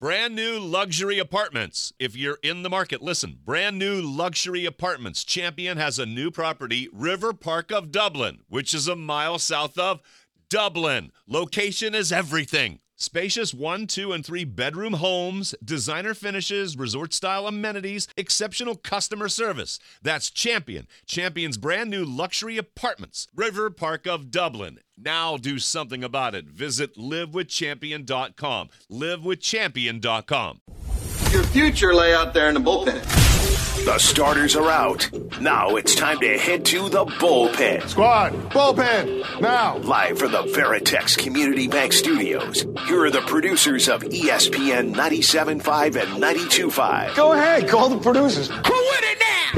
Brand new luxury apartments. If you're in the market, listen. Brand new luxury apartments. Champion has a new property, River Park of Dublin, which is a mile south of Dublin. Location is everything. Spacious 1, 2, and 3 bedroom homes, designer finishes, resort-style amenities, exceptional customer service. That's Champion. Champion's brand new luxury apartments, River Park of Dublin. Now do something about it. Visit livewithchampion.com. Livewithchampion.com. Your future lay out there in the bullpen. The starters are out. Now it's time to head to the bullpen. Squad, bullpen, now. Live from the Veritex Community Bank Studios, here are the producers of ESPN 97.5 and 92.5. Go ahead, call the producers. Who win it now?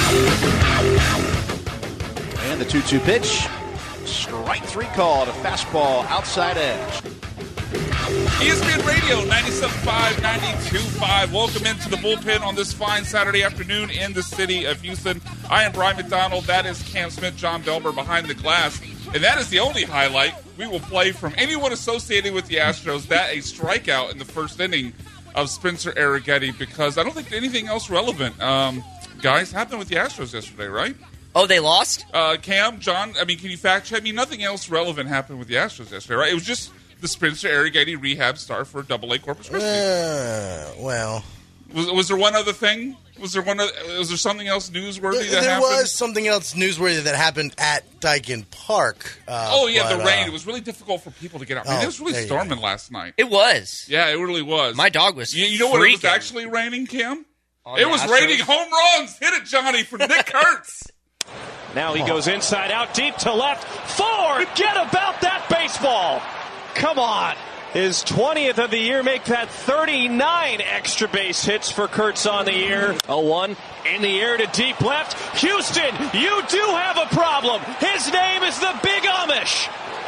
And the 2-2 pitch. Strike 3 called. A fastball outside edge. ESPN Radio 97.5, 92.5. Welcome into the bullpen on this fine Saturday afternoon in the city of Houston. I am Brian McDonald. That is Cam Smith, John Belber behind the glass. And that is the only highlight we will play from anyone associated with the Astros. That a strikeout in the first inning of Spencer Arrighetti, because I don't think anything else relevant, guys, happened with the Astros yesterday, right? Oh, they lost? Cam, John, I mean, can you fact check? I mean, nothing else relevant happened with the Astros yesterday, right? It was just the Spencer Arrighetti rehab star for AA Corpus Christi. Well, was there one other thing? Was there something else newsworthy that happened? There was something else newsworthy that happened at Daikin Park. The rain. It was really difficult for people to get out. I mean, it was really storming last night. It was. Yeah, it really was. My dog was You know what it was actually raining, Cam? It was Astros? raining home runs. Hit it, Johnny, for Nick Kurtz. Now he goes inside out, deep to left. Forget about that baseball. Come on. His 20th of the year, make that 39 extra base hits for Kurtz on the year. 0-1 in the air to deep left. Houston, you do have a problem. His name is the Big Amish.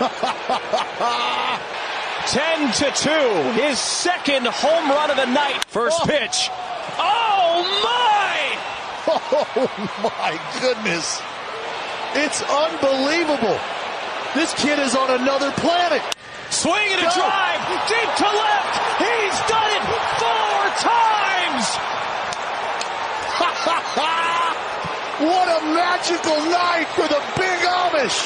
10-2, his second home run of the night. First pitch. Oh, my! Oh, my goodness. It's unbelievable. This kid is on another planet. Swing and a drive, deep to left. He's done it 4 times. What a magical night for the Big Amish.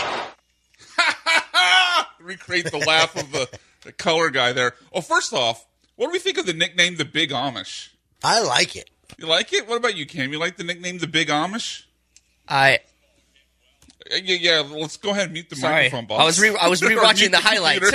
Recreate the laugh of the color guy there. Well, first off, what do we think of the nickname the Big Amish? I like it. You like it? What about you, Cam? You like the nickname the Big Amish? Yeah, let's go ahead and mute the microphone, boss. I was rewatching the highlights.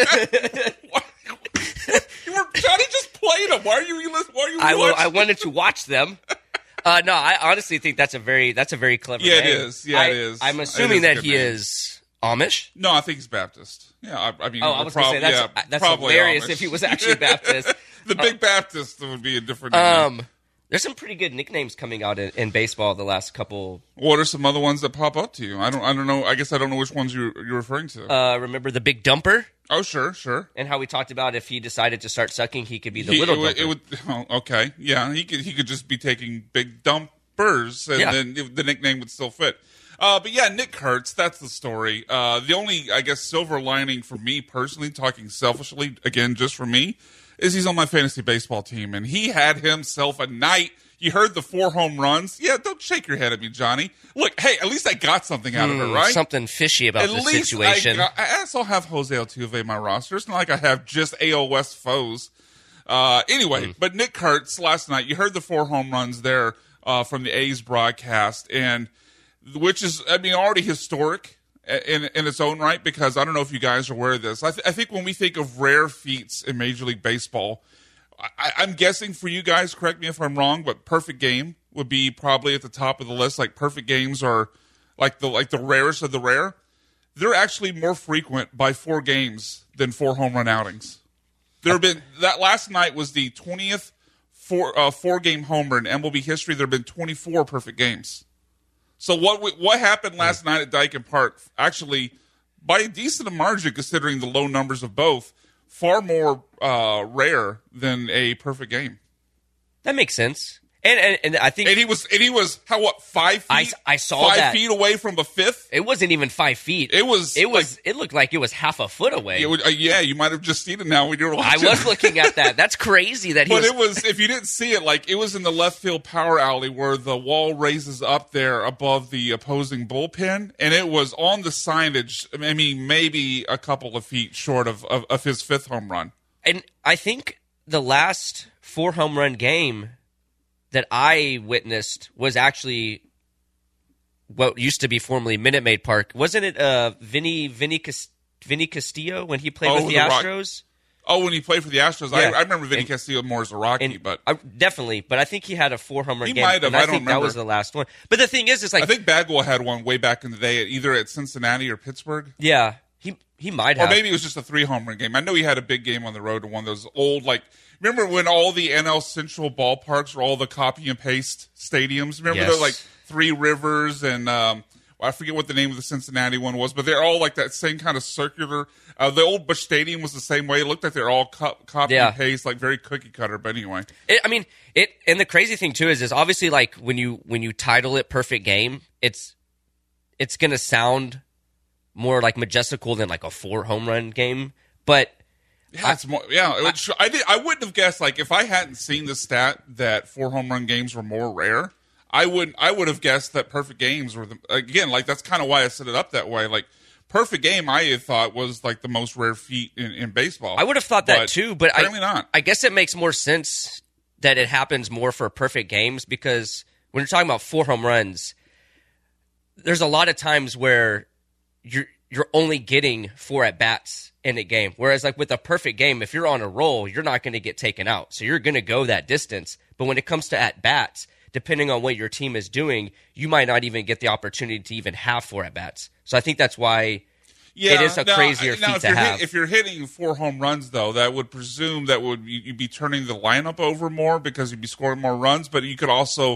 Johnny just played them. Why are you watching? I wanted to watch them. No, I honestly think that's a very clever name. It is. Yeah, it is. I'm assuming that he is Amish. No, I think he's Baptist. Yeah, I mean, I was going to say that's hilarious Amish. If he was actually Baptist. The Big Baptist would be a different name. There's some pretty good nicknames coming out in baseball the last couple. What are some other ones that pop up to you? I don't know. I guess I don't know which ones you're referring to. Remember the Big Dumper? Oh, sure. And how we talked about if he decided to start sucking, he could be the Little Dumper. Okay, yeah, he could just be taking big dumpers, and then the nickname would still fit. But yeah, Nick Kurtz, that's the story. The only, I guess, silver lining for me personally, talking selfishly, again, just for me, is he's on my fantasy baseball team, and he had himself a night. You heard the 4 home runs. Yeah, don't shake your head at me, Johnny. Look, hey, at least I got something out of it, right? Something fishy about the situation. I also have Jose Altuve in my roster. It's not like I have just AL West foes. Anyway, but Nick Kurtz last night, you heard the 4 home runs there from the A's broadcast, and which is, I mean, already historic in its own right, because I don't know if you guys are aware of this. I think when we think of rare feats in Major League Baseball, I'm guessing for you guys, correct me if I'm wrong, but perfect game would be probably at the top of the list. Like, perfect games are like the rarest of the rare. They're actually more frequent by 4 games than 4 home run outings. There have been that last night was the 20th 4-game homer in MLB history. There have been 24 perfect games. So what happened last night at Daikin Park? Actually, by a decent margin, considering the low numbers of both, far more rare than a perfect game. That makes sense. And I think he was how, what, 5 feet? I saw 5 that. feet away from a fifth. It wasn't even 5 feet. It looked like it was half a foot away. You might have just seen it now when you were watching. I was looking at that. That's crazy that he. But it was, if you didn't see it, like, it was in the left field power alley where the wall raises up there above the opposing bullpen, and it was on the signage. I mean, maybe a couple of feet short of his 5th home run. And I think the last 4 home run game that I witnessed was actually what used to be formerly Minute Maid Park. Wasn't it Vinny Castillo when he played with the Astros? When he played for the Astros. Yeah. I remember Vinny Castillo more as a Rocky. Definitely. But I think he had a 4 home run game. He might have. I don't think remember. That was the last one. But the thing is, like, I think Bagwell had one way back in the day, either at Cincinnati or Pittsburgh. Yeah, he might have. Or maybe it was just a 3 home run game. I know he had a big game on the road to one of those old, like, remember when all the NL Central ballparks were all the copy and paste stadiums? Remember those, like, Three Rivers and I forget what the name of the Cincinnati one was, but they're all like that same kind of circular. The old Busch Stadium was the same way. It looked like they're all copy and paste, like very cookie cutter. But anyway, and the crazy thing too is obviously like when you title it Perfect Game, it's gonna sound more like majestical than like a 4 home run game, but. Yeah, it's more. Yeah, I wouldn't have guessed. Like, if I hadn't seen the stat that 4 home run games were more rare, I would have guessed that perfect games were again. Like, that's kind of why I set it up that way. Like, perfect game, I had thought was like the most rare feat in baseball. I would have thought that too, but apparently not. I guess it makes more sense that it happens more for perfect games because when you're talking about 4 home runs, there's a lot of times where you're only getting 4 at bats in a game. Whereas like with a perfect game, if you're on a roll, you're not going to get taken out. So you're going to go that distance. But when it comes to at bats, depending on what your team is doing, you might not even get the opportunity to even have 4 at bats. So I think that's why it is a crazier feat to have. If you're hitting 4 home runs, though, that would presume that you'd be turning the lineup over more because you'd be scoring more runs. But you could also,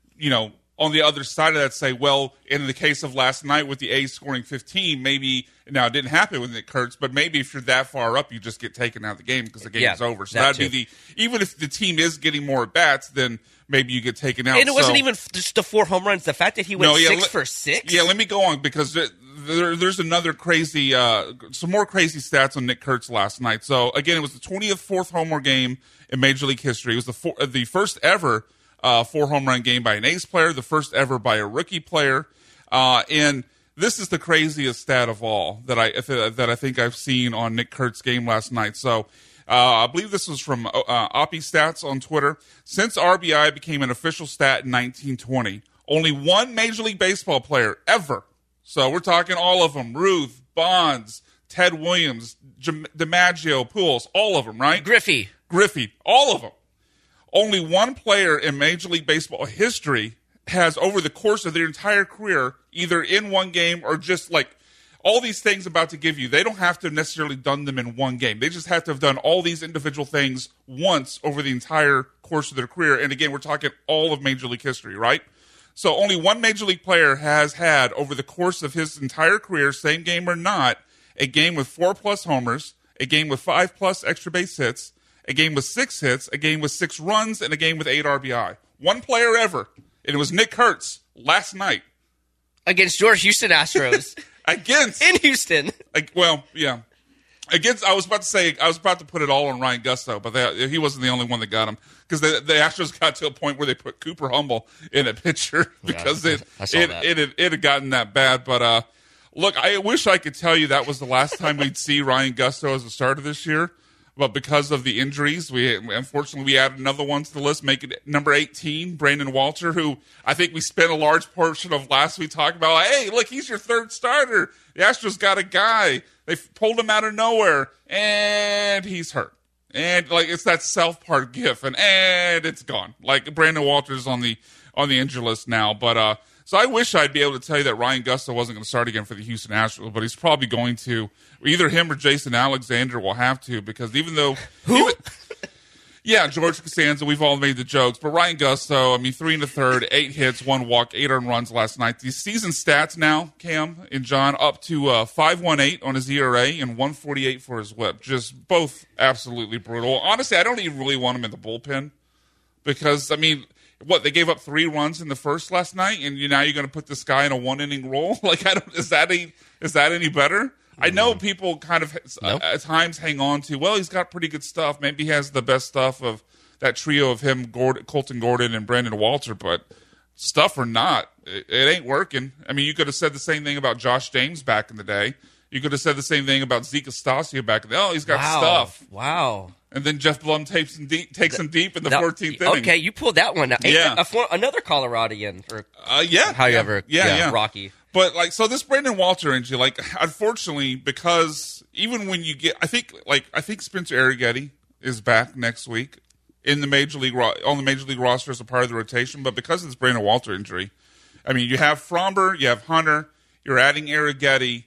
on the other side of that, say, well, in the case of last night with the A's scoring 15, maybe now it didn't happen with Nick Kurtz, but maybe if you're that far up, you just get taken out of the game because the game's over. So that'd be even if the team is getting more at bats, then maybe you get taken out. And it wasn't even just the 4 home runs. The fact that he went 6 for 6. Yeah, let me go on because there's another crazy, some more crazy stats on Nick Kurtz last night. So again, it was the 24th homer game in Major League history. It was the first ever 4 home run game by an A's player, the first ever by a rookie player, and this is the craziest stat of all that I think I've seen on Nick Kurtz's game last night. So I believe this was from Oppie Stats on Twitter. Since RBI became an official stat in 1920, only one Major League Baseball player ever. So we're talking all of them: Ruth, Bonds, Ted Williams, DiMaggio, Pujols, all of them, right? Griffey, all of them. Only one player in Major League Baseball history has, over the course of their entire career, either in one game or just like all these things I'm about to give you, they don't have to have necessarily done them in one game. They just have to have done all these individual things once over the entire course of their career. And again, we're talking all of Major League history, right? So only one Major League player has had, over the course of his entire career, same game or not, a game with 4+ homers, a game with 5+ extra base hits, a game with 6 hits, a game with 6 runs, and a game with 8 RBI. One player ever. And it was Nick Kurtz last night. Against your Houston Astros. In Houston. Yeah. I was about to put it all on Ryan Gusto, but he wasn't the only one that got him. Because the Astros got to a point where they put Cooper Humble in a pitcher because it had gotten that bad. But look, I wish I could tell you that was the last time we'd see Ryan Gusto as a starter this year. But because of the injuries, unfortunately we added another one to the list, making it number 18, Brandon Walter, who I think we spent a large portion of last week talking about, hey, look, he's your 3rd starter. The Astros got a guy. They pulled him out of nowhere, and he's hurt. And like it's that South Park gif, and it's gone. Like Brandon Walter's on the injury list now. But so I wish I'd be able to tell you that Ryan Gusto wasn't going to start again for the Houston Astros, but he's probably going to. Either him or Jason Alexander will have to, because even though George Costanza, we've all made the jokes, but Ryan Gusto, 3 1/3, 8 hits, 1 walk, 8 earned runs last night. These season stats now, Cam and John, up to 5.18 on his ERA and 1.48 for his WHIP. Just both absolutely brutal. Honestly, I don't even really want him in the bullpen because what, they gave up 3 runs in the first last night, and now you're going to put this guy in a 1-inning role? Like, is that any better? I know people kind of at times hang on to, well, he's got pretty good stuff. Maybe he has the best stuff of that trio of him, Colton Gordon, and Brandon Walter, but stuff or not, it ain't working. I mean, you could have said the same thing about Josh James back in the day. You could have said the same thing about Zeke Estacio back in the day. Oh, he's got stuff. Wow. And then Jeff Blum takes him deep in the 14th inning. Okay, you pulled that one out. Yeah. Another Coloradian. Or however, Rocky. But, like, so this Brandon Walter injury, like, unfortunately, because even when you get, I think Spencer Arrighetti is back next week in the major league roster as a part of the rotation. But because of this Brandon Walter injury, I mean, you have Fromber, you have Hunter, you're adding Arrighetti.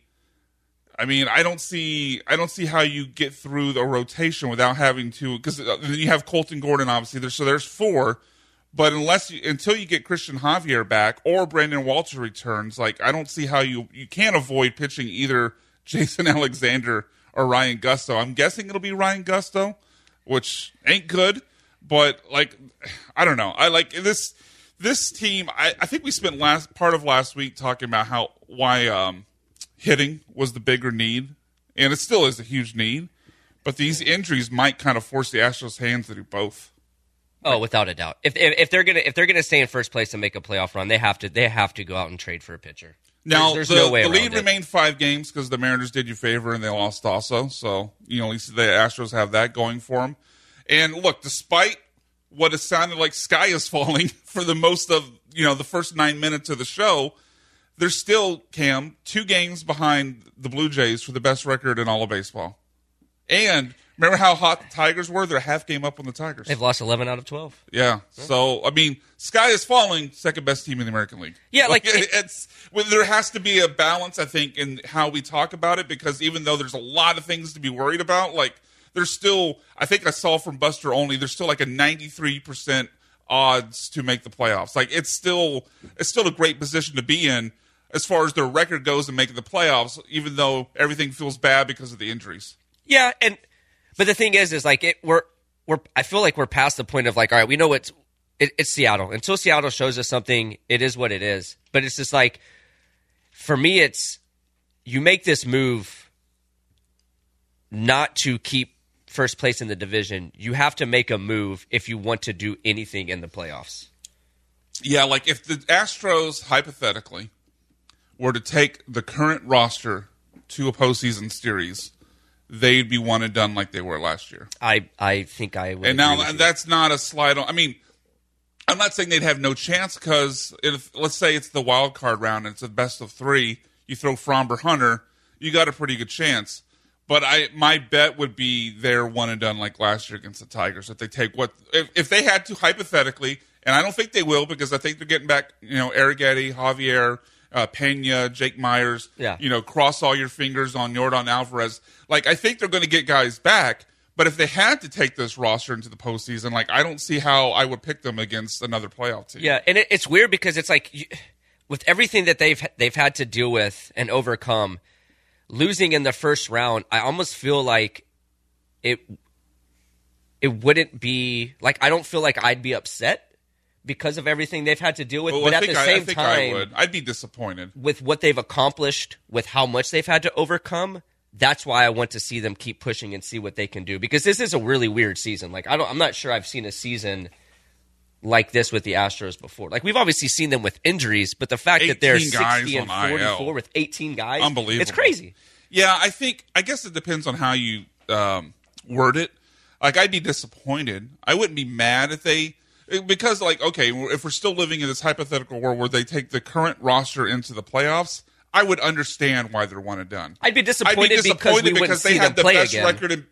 I mean, I don't see how you get through the rotation without having to, because then you have Colton Gordon, obviously. There's 4. But until you get Christian Javier back or Brandon Walter returns, like, I don't see how you can't avoid pitching either Jason Alexander or Ryan Gusto. I'm guessing it'll be Ryan Gusto, which ain't good. But, like, I don't know. I like this team. I think we spent part of last week talking about why hitting was the bigger need, and it still is a huge need. But these injuries might kind of force the Astros' hands to do both. Oh, without a doubt. If they're gonna stay in first place and make a playoff run, they have to go out and trade for a pitcher. Now, there's no way the around lead it. remained 5 games because the Mariners did you a favor and they lost also. So, at least the Astros have that going for them. And look, despite what it sounded like sky is falling for the most of the first 9 minutes of the show, they're still, Cam, 2 games behind the Blue Jays for the best record in all of baseball. And remember how hot the Tigers were? They're a half game up on the Tigers. They've lost 11 out of 12. Yeah. So, I mean, sky is falling, second best team in the American League. Yeah, there has to be a balance, I think, in how we talk about it, because even though there's a lot of things to be worried about, like, there's still, I think I saw from Buster Olney, there's still like a 93% odds to make the playoffs. Like, it's still a great position to be in as far as their record goes in making the playoffs, even though everything feels bad because of the injuries. Yeah, but the thing is like I feel like we're past the point of, like, all right, we know it's Seattle. Until Seattle shows us something, it is what it is. But it's just like, for me, it's you make this move not to keep first place in the division. You have to make a move if you want to do anything in the playoffs. Yeah, like if the Astros, hypothetically, were to take the current roster to a postseason series, they'd be one and done like they were last year. I think I would. And now that's not a slide on. I mean, I'm not saying they'd have no chance because let's say it's the wild card round and it's a best of 3. You throw Fromber Hunter, you got a pretty good chance. But my bet would be they're one and done like last year against the Tigers. If they take if they had to, hypothetically, and I don't think they will because I think they're getting back, Arrighetti, Javier, Pena, Jake Myers. Yeah. Cross all your fingers on Yordan Alvarez. Like, I think they're going to get guys back. But if they had to take this roster into the postseason, like, I don't see how I would pick them against another playoff team. Yeah, and it's weird because it's like, with everything that they've had to deal with and overcome, losing in the first round, I almost feel like it wouldn't be like, I don't feel like I'd be upset because of everything they've had to deal with. But at the same time, I'd be disappointed with what they've accomplished, with how much they've had to overcome. That's why I want to see them keep pushing and see what they can do, because this is a really weird season. Like, I'm not sure I've seen a season like this with the Astros before. Like, we've obviously seen them with injuries, but the fact that they're 60 and 44 with 18 guys, unbelievable. It's crazy. Yeah, I guess it depends on how you word it. Like, I'd be disappointed. I wouldn't be mad if they, because, like, okay, if we're still living in this hypothetical world where they take the current roster into the playoffs, I would understand why they're one and done. I'd be disappointed because we wouldn't see them play again. Record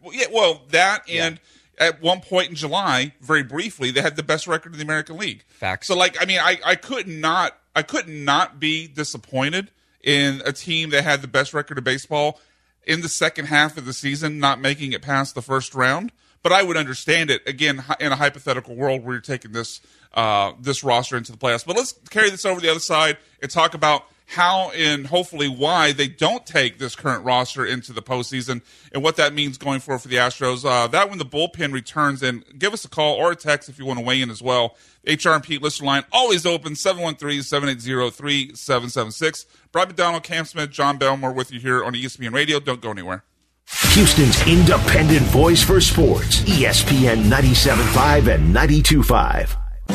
at one point in July, very briefly, they had the best record in the American League. Facts. So, like, I mean, I could not be disappointed in a team that had the best record of baseball in the second half of the season, not making it past the first round. But I would understand it, again, in a hypothetical world where you're taking this roster into the playoffs. But let's carry this over to the other side and talk about how and hopefully why they don't take this current roster into the postseason and what that means going forward for the Astros. That when the bullpen returns, and give us a call or a text if you want to weigh in as well. HR&P listener line always open, 713-780-3776. Brian McDonald, Cam Smith, John Belmore with you here on ESPN Radio. Don't go anywhere. Houston's independent voice for sports, ESPN 97.5 and 92.5.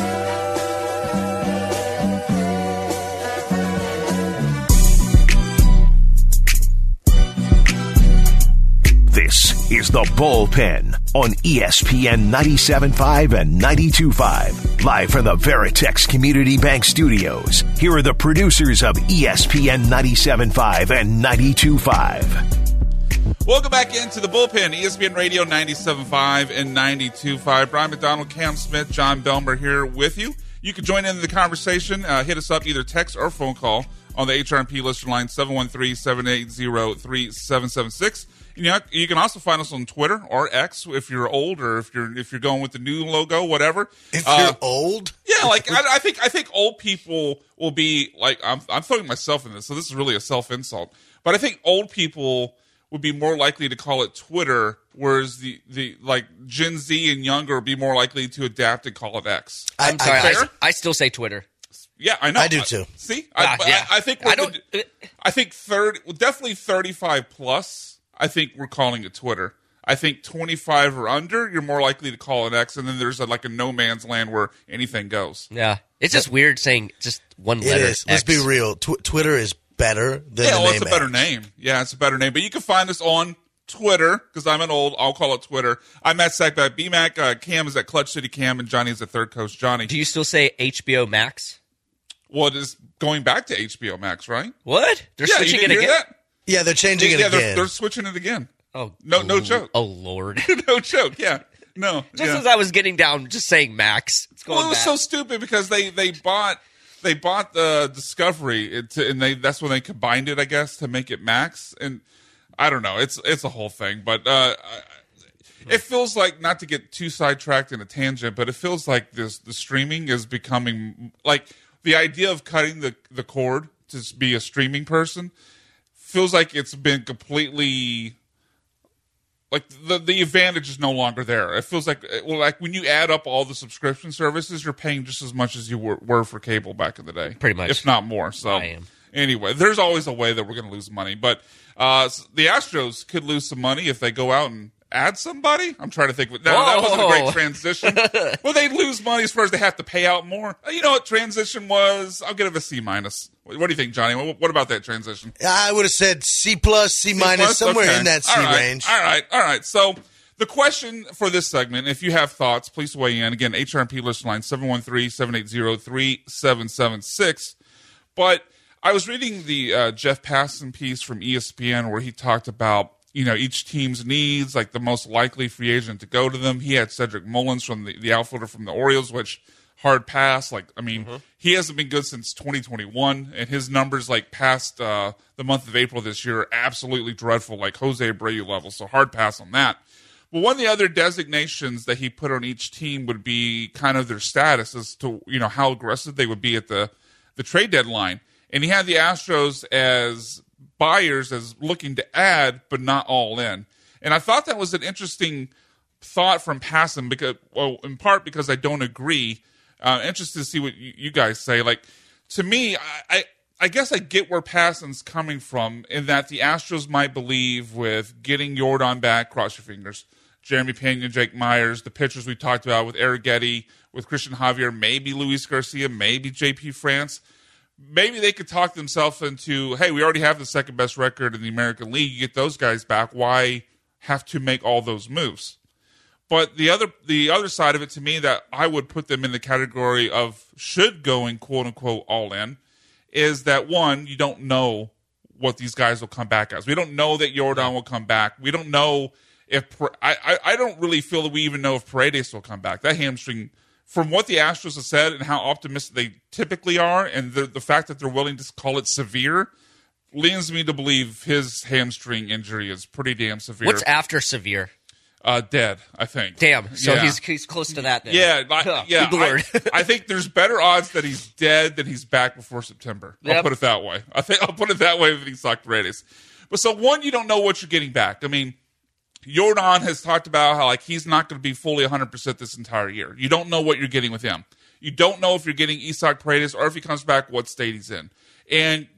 This is The Bullpen on ESPN 97.5 and 92.5. Live from the Veritex Community Bank Studios. Here are the producers of ESPN 97.5 and 92.5. Welcome back into The Bullpen, ESPN Radio 97.5 and 92.5. Brian McDonald, Cam Smith, John Belmer here with you. You can join in the conversation. Hit us up, either text or phone call on the HR&P listener line, 713-780-3776. You can also find us on Twitter or X if you're old, or if you're going with the new logo, whatever. If you're old, yeah, like I think old people will be like, I'm throwing myself in this, so this is really a self insult. But I think old people would be more likely to call it Twitter, whereas the like Gen Z and younger would be more likely to adapt and call it X. I'm sorry, I still say Twitter. Yeah, I know. I do too. See, yeah. I think definitely 35 plus. I think we're calling it Twitter. I think 25 or under, you're more likely to call it X, and then there's like a no man's land where anything goes. Yeah, it's just weird saying just one letter. It is. Let's be real. Twitter is better than the name. It's a better name. Yeah, it's a better name. But you can find us on Twitter, because I'm an old, I'll call it Twitter. I'm at Sackback BMac. Cam is at Clutch City Cam, and Johnny is at Third Coast Johnny. Do you still say HBO Max? Well, it is going back to HBO Max, right? What? They're switching it again? That? Yeah, they're changing it again. They're switching it again. Oh, no joke. Oh, Lord. No joke, yeah. No. As I was getting down, just saying Max. It was so stupid because they bought the Discovery, and that's when they combined it, I guess, to make it Max. And I don't know. It's a whole thing. But it feels like, not to get too sidetracked in a tangent, but it feels like the streaming is becoming, like, the idea of cutting the cord to be a streaming person feels like it's been completely, like, the advantage is no longer there. It feels like when you add up all the subscription services, you're paying just as much as you were for cable back in the day. Pretty much. If not more. So I am. Anyway, there's always a way that we're going to lose money. But the Astros could lose some money if they go out and add somebody. I'm trying to think. That wasn't a great transition. Well, they lose money as far as they have to pay out more. You know what transition was? I'll give it a C-. What do you think, Johnny? What about that transition? I would have said C+, C-, somewhere in that C range. All right. So the question for this segment, if you have thoughts, please weigh in. Again, HR&P listener line, 713-780-3776. But I was reading the Jeff Passan piece from ESPN where he talked about, each team's needs, like the most likely free agent to go to them. He had Cedric Mullins from the outfielder from the Orioles, which hard pass. He hasn't been good since 2021, and his numbers, like, past the month of April this year, are absolutely dreadful, like Jose Abreu level. So hard pass on that. But one of the other designations that he put on each team would be kind of their status as to, how aggressive they would be at the trade deadline. And he had the Astros as buyers, as looking to add, but not all in. And I thought that was an interesting thought from Passan, because, in part because I don't agree. Interested to see what you guys say. Like, to me, I guess I get where Passan's coming from, in that the Astros might believe with getting Yordan back, cross your fingers, Jeremy Pena, Jake Myers, the pitchers we talked about with Arrighetti, with Christian Javier, maybe Luis Garcia, maybe JP France. Maybe they could talk themselves into, hey, we already have the second best record in the American League. You get those guys back. Why have to make all those moves? But the other side of it, to me, that I would put them in the category of should going, quote unquote, all in, is that, one, you don't know what these guys will come back as. We don't know that Yordan will come back. We don't know if I don't really feel that we even know if Paredes will come back. That hamstring, from what the Astros have said and how optimistic they typically are, and the fact that they're willing to call it severe, leads me to believe his hamstring injury is pretty damn severe. What's after severe? dead, I think. Damn. So Yeah. he's close to that then. Yeah, Good Lord. I think there's better odds that he's dead than he's back before September. I'll Yep. put it that way. I'll put it that way with these Socrates. But so one, you don't know what you're getting back. I mean, Jordan has talked about how like he's not going to be fully 100% this entire year. You don't know what you're getting with him. You don't know if you're getting Isaac Paredes or if he comes back, what state he's in. And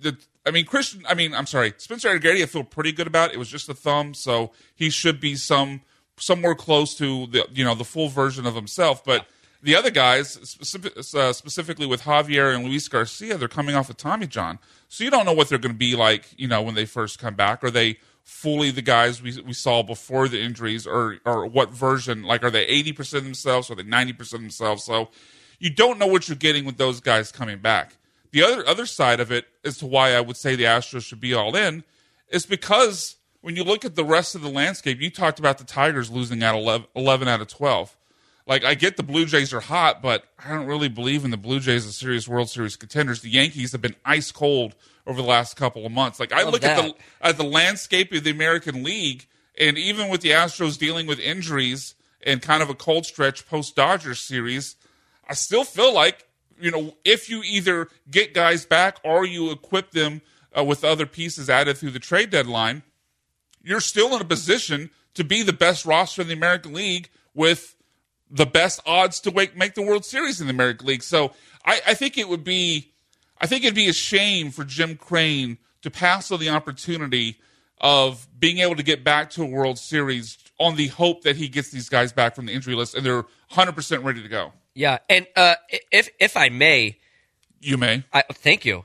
Spencer Aguirre I feel pretty good about. It was just a thumb, so he should be somewhere close to the full version of himself. But the other guys, specifically with Javier and Luis Garcia, they're coming off of Tommy John. So you don't know what they're going to be like, when they first come back. Are they fully the guys we saw before the injuries, or what version? Like, are they 80% themselves? Or are they 90% themselves? So you don't know what you're getting with those guys coming back. The other side of it as to why I would say the Astros should be all in is because when you look at the rest of the landscape, you talked about the Tigers losing at 11 out of 12. Like, I get the Blue Jays are hot, but I don't really believe in the Blue Jays as serious World Series contenders. The Yankees have been ice cold over the last couple of months. Like, I look at the landscape of the American League, and even with the Astros dealing with injuries and kind of a cold stretch post-Dodgers series, I still feel like, if you either get guys back or you equip them with other pieces added through the trade deadline, you're still in a position to be the best roster in the American League with the best odds to make the World Series in the American League. So I think it'd be a shame for Jim Crane to pass on the opportunity of being able to get back to a World Series on the hope that he gets these guys back from the injury list and they're 100% ready to go. Yeah, and if I may, you may. Thank you.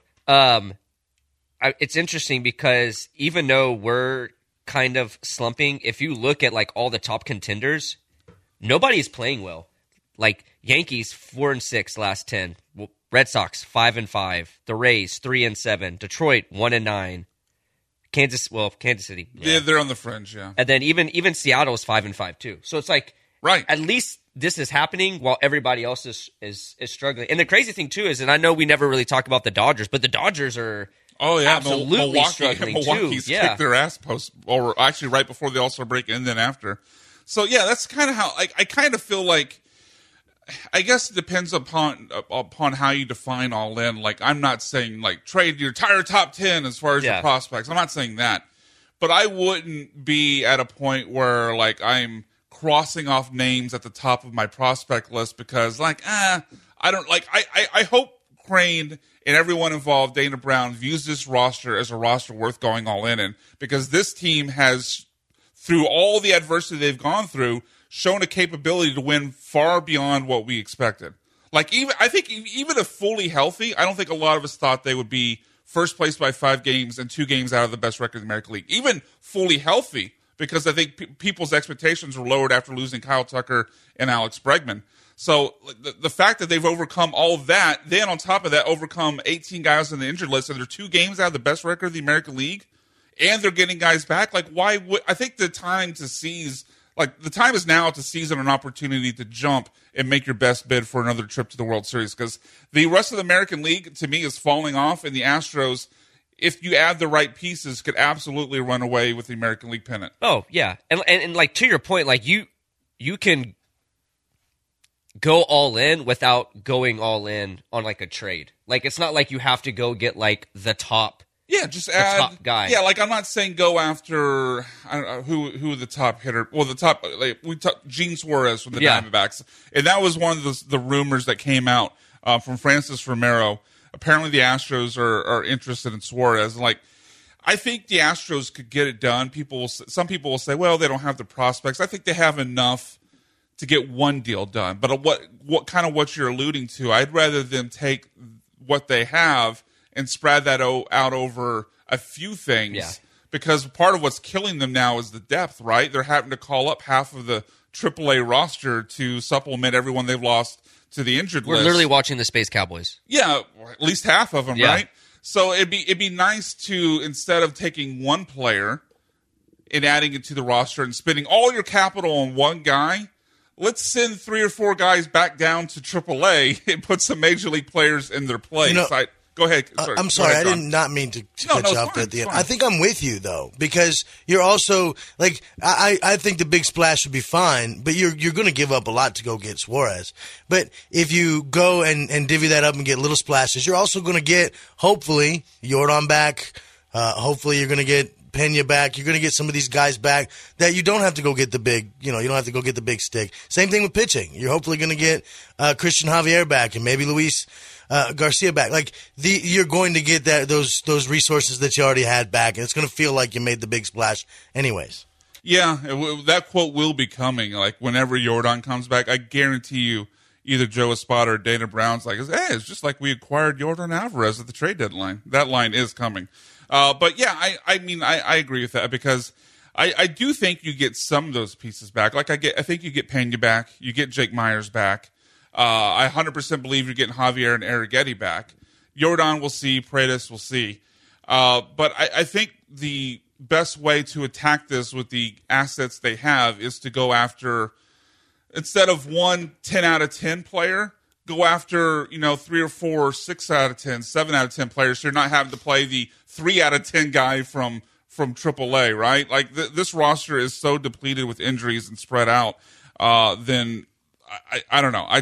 It's interesting because even though we're kind of slumping, if you look at like all the top contenders, nobody's playing well. Like Yankees 4-6 last 10, Red Sox 5-5, the Rays 3-7, Detroit 1-9, Kansas City. Yeah, they're on the fringe. Yeah, and then even Seattle's 5-5 too. So it's like right. At least this is happening while everybody else is struggling. And the crazy thing too is, and I know we never really talk about the Dodgers, but the Dodgers are absolutely struggling Milwaukee's too. kicked their ass or actually right before the All-Star break and then after. So yeah, that's kind of how I kind of feel like. I guess it depends upon how you define all in. Like, I'm not saying like trade your entire top 10 as far as your prospects. I'm not saying that, but I wouldn't be at a point where like I'm crossing off names at the top of my prospect list because I don't like. I hope Crane and everyone involved, Dana Brown, views this roster as a roster worth going all in because this team has, through all the adversity they've gone through, shown a capability to win far beyond what we expected. Like, I think even if fully healthy, I don't think a lot of us thought they would be first place by 5 games and 2 games out of the best record in the American League. Even fully healthy, because I think people's expectations were lowered after losing Kyle Tucker and Alex Bregman. So the fact that they've overcome all of that, then on top of that, overcome 18 guys on the injured list, and they're 2 games out of the best record of the American League, and they're getting guys back. Like, why would I think the time to seize? Like, the time is now to seize an opportunity to jump and make your best bid for another trip to the World Series, because the rest of the American League, to me, is falling off, and the Astros, if you add the right pieces, could absolutely run away with the American League pennant. Oh, yeah. And like, to your point, like, you can go all in without going all in on, like, a trade. Like, it's not like you have to go get, like, the top. Yeah, just add top guy. Yeah, like, I'm not saying go after I don't know who the top hitter. Well, the top Gene Suarez from the Diamondbacks, and that was one of the rumors that came out from Francis Romero. Apparently, the Astros are interested in Suarez. Like, I think the Astros could get it done. Some people will say, well, they don't have the prospects. I think they have enough to get one deal done. But what you're alluding to, I'd rather them take what they have and spread that out over a few things, because part of what's killing them now is the depth, right? They're having to call up half of the AAA roster to supplement everyone they've lost to the injured list. We're literally watching the Space Cowboys. Yeah, at least half of them, right? So it'd be nice to, instead of taking one player and adding it to the roster and spending all your capital on one guy, let's send 3 or 4 guys back down to AAA and put some Major League players in their place. Go ahead. I'm sorry. Ahead, I did not mean to cut you off fine, at the end. fine. I think I'm with you, though, because you're also, like, I think the big splash would be fine, but you're going to give up a lot to go get Suarez. But if you go and divvy that up and get little splashes, you're also going to get, hopefully, Jordan back. Hopefully you're going to get Pena back. You're going to get some of these guys back that you don't have to go get the big, you don't have to go get the big stick. Same thing with pitching. You're hopefully going to get Christian Javier back and maybe Luis Garcia back. Like you're going to get those resources that you already had back, and it's going to feel like you made the big splash anyways. Yeah, that quote will be coming. Like whenever Jordan comes back, I guarantee you, either Joe Espada or Dana Brown's like, hey, it's just like we acquired Jordan Alvarez at the trade deadline. That line is coming. But yeah, I mean, I agree with that because I do think you get some of those pieces back. Like I think you get Pena back, you get Jake Myers back. I 100% believe you're getting Javier and Arrighetti back. Jordan we'll see, Paredes we'll see. But I think the best way to attack this with the assets they have is to go after, instead of one 10 out of 10 player, go after, 3 or 4, 6 out of 10, 7 out of 10 players. So you're not having to play the 3 out of 10 guy from AAA, right? Like this roster is so depleted with injuries and spread out. Then I don't know.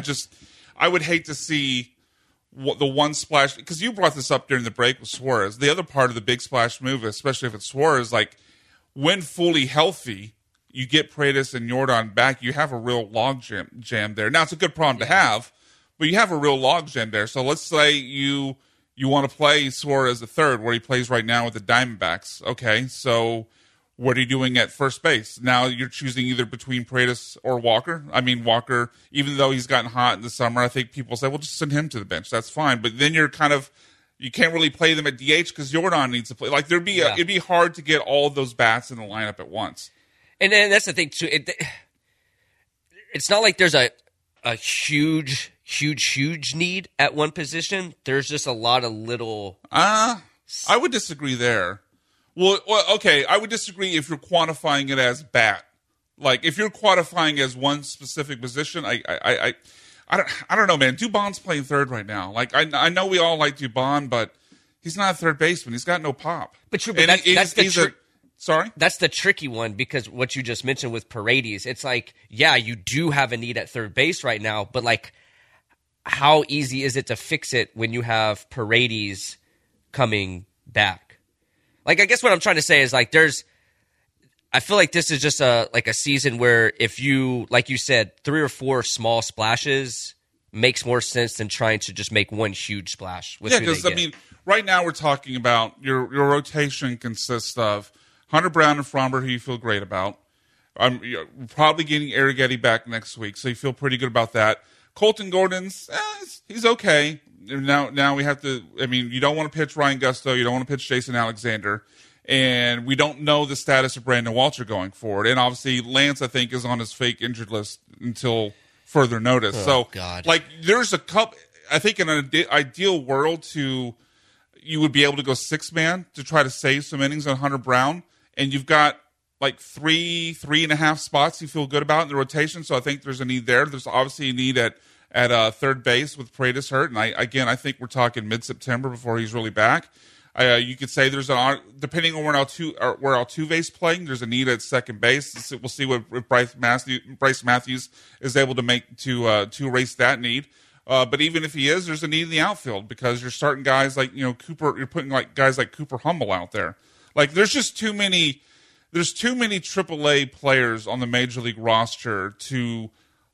I would hate to see the one splash, because you brought this up during the break with Suarez. The other part of the big splash move, especially if it's Suarez, like when fully healthy, you get Paredes and Jordan back, you have a real log jam there. Now, it's a good problem to have, but you have a real log jam there. So let's say you want to play Suarez the third, where he plays right now with the Diamondbacks. Okay, so what are you doing at first base? Now you're choosing either between Paredes or Walker. I mean, Walker, even though he's gotten hot in the summer, I think people say, well, just send him to the bench. That's fine. But then you can't really play them at DH because Jordan needs to play. Like it'd be hard to get all of those bats in the lineup at once. And then that's the thing too. It's not like there's a huge need at one position. There's just a lot of little. I would disagree there. Well, okay. I would disagree if you're quantifying it as bat. Like if you're quantifying as one specific position, I don't know, man. Dubon's playing third right now. Like I know we all like Dubon, but he's not a third baseman. He's got no pop. But that's the trick. Sorry? That's the tricky one, because what you just mentioned with Paredes, it's like, yeah, you do have a need at third base right now, but like, how easy is it to fix it when you have Paredes coming back? Like, I guess what I'm trying to say is like, I feel like this is just a season where if you, like you said, 3 or 4 small splashes makes more sense than trying to just make one huge splash. Yeah, because I mean, right now we're talking about your rotation consists of Hunter Brown and Fromber, who you feel great about. You're probably getting Arrighetti back next week, so you feel pretty good about that. Colton Gordon's, he's okay. Now we have to, I mean, you don't want to pitch Ryan Gusto, you don't want to pitch Jason Alexander, and we don't know the status of Brandon Walter going forward. And obviously, Lance, I think, is on his fake injured list until further notice. God. Like, there's a couple, I think in an ideal world you would be able to go 6-man to try to save some innings on Hunter Brown. And you've got like 3.5 spots you feel good about in the rotation. So I think there's a need there. There's obviously a need at third base with Paredes hurt. And I think we're talking mid-September before he's really back. You could say there's depending on where Altuve's playing, there's a need at second base. We'll see what Bryce Matthews is able to make to erase that need. But even if he is, there's a need in the outfield because you're starting guys like Cooper. You're putting like guys like Cooper Hummel out there. Like there's just too many. There's too many AAA players on the major league roster to,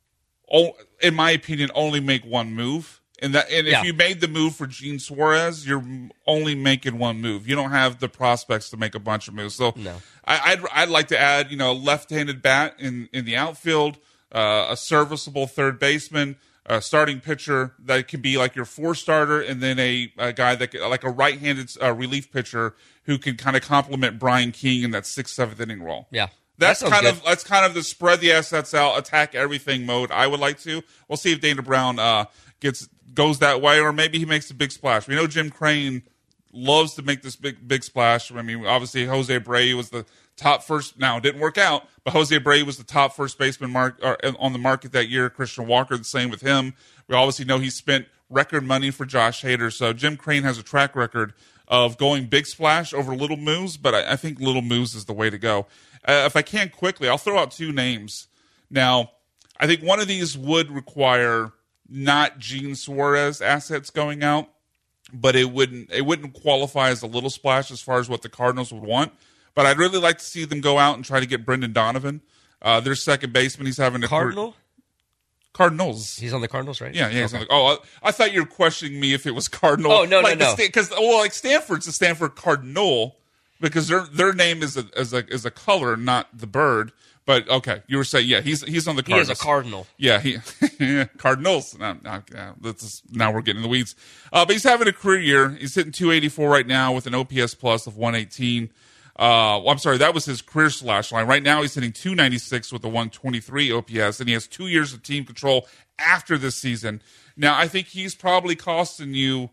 in my opinion, only make one move. If you made the move for Gene Suarez, you're only making one move. You don't have the prospects to make a bunch of moves. So no. I'd like to add, a left-handed bat in the outfield, a serviceable third baseman, a starting pitcher that can be like your 4-starter, and then a guy that like a right-handed relief pitcher who can kind of complement Brian King in that 6th, 7th inning role. Yeah. That's kind of the spread the assets out, attack everything mode I would like to. We'll see if Dana Brown goes that way, or maybe he makes a big splash. We know Jim Crane loves to make this big splash. I mean, obviously Jose Abreu was the top first. Now it didn't work out, but Jose Abreu was the top first baseman on the market that year. Christian Walker, the same with him. We obviously know he spent record money for Josh Hader. So Jim Crane has a track record of going big splash over little moves, but I think little moves is the way to go. If I can quickly, I'll throw out 2 names. Now, I think one of these would require not Gene Suarez assets going out, but it wouldn't qualify as a little splash as far as what the Cardinals would want. But I'd really like to see them go out and try to get Brendan Donovan, their second baseman. He's having a Cardinals. He's on the Cardinals, right? Yeah. He's on I thought you were questioning me if it was Cardinal. Oh, no. Because like Stanford's a Stanford Cardinal because their name is a color, not the bird. But okay, you were saying he's on the Cardinals. He is a Cardinal. Yeah, Cardinals. Now we're getting in the weeds. But he's having a career year. He's hitting .284 right now with an OPS plus of 118. I'm sorry, that was his career slash line. Right now he's hitting .296 with a 123 OPS, and he has 2 years of team control after this season. Now, I think he's probably costing you,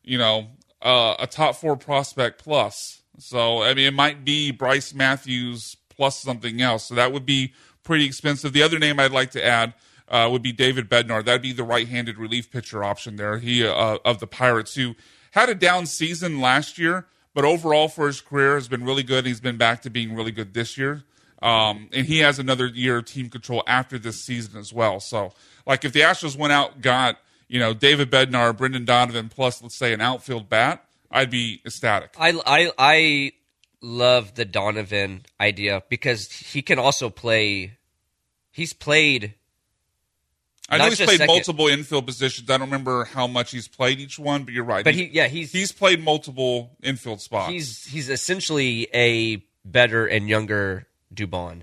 a top 4 prospect plus. So, I mean, it might be Bryce Matthews plus something else. So that would be pretty expensive. The other name I'd like to add would be David Bednar. That'd be the right-handed relief pitcher option there. He of the Pirates, who had a down season last year, but overall for his career has been really good. He's been back to being really good this year. And he has another year of team control after this season as well. So, like, if the Astros went out, got, David Bednar, Brendan Donovan, plus, let's say, an outfield bat, I'd be ecstatic. I love the Donovan idea because he can also play. He's played. I know he's played multiple infield positions. I don't remember how much he's played each one, but you're right. But he's played multiple infield spots. He's essentially a better and younger Dubon.